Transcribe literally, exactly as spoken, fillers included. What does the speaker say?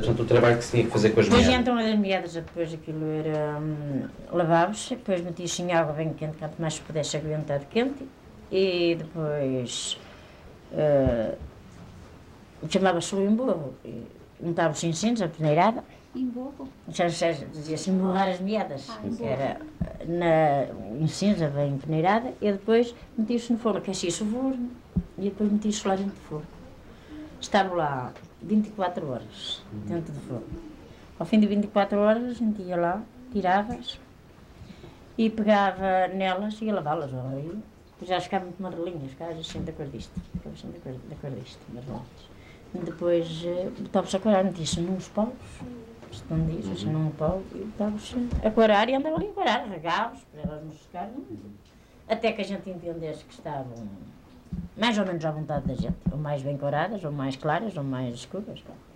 Portanto, o trabalho que se tinha que fazer com as Depois meadas. então as meadas, depois aquilo era hum, lavava-se, depois metia-se em água bem quente, quanto mais se pudesse aguentar de quente, e depois uh, chamava-se o emborro, untava-se incensos, a peneirada. Emborro? Já dizia-se emborrar as meadas, Ah, que era na incensa bem peneirada, e depois metia-se no forno, aquecia-se o forno, e depois metia-se lá dentro do forno. Estava lá vinte e quatro horas dentro do forno. Ao fim de vinte e quatro horas, a gente ia lá, tirava-as e pegava nelas e ia lavá-las. Já ficavam muito amarelinhas, ficava assim da cor disto, ficava assim da cor, da cor disto, amarelinhas. Depois botava-se a corar, metia-se nos paus, escondia-se assim num pau e botava-se a corar e andava ali a corar, regava-os para elas não secarem, até que a gente entendesse que estavam mais ou menos à vontade da gente, ou mais bem coradas, ou mais claras, ou mais escuras.